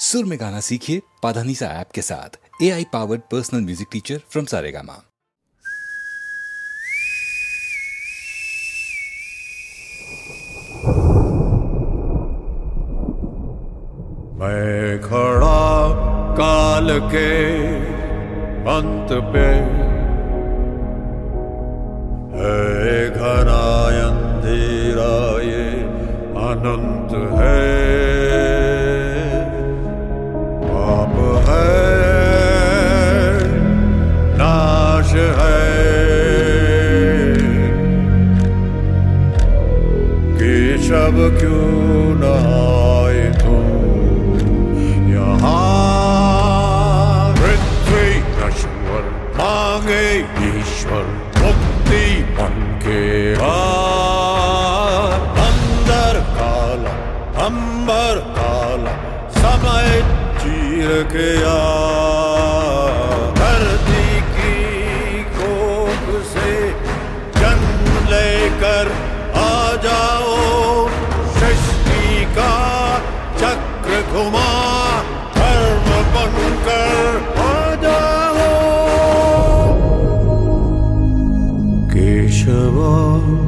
सुर में गाना सीखिए पाधानीसा ऐप के साथ। AI powered personal music teacher from Saregama. मैं खड़ा काल के अंत पे, है घना अंधेरा ये अनंत है। पाप है, नाश है, केशव क्यों न आए तुम यहाँ। पृथ्वी नश्वर मांगे ईश्वर मुक्ति मन के अंदर काला अंबर काला समय चीर के धरती की कोख से जन्म लेकर आ जाओ। सृष्टि का चक्र घुमा धर्म बनकर आ जाओ। केशवा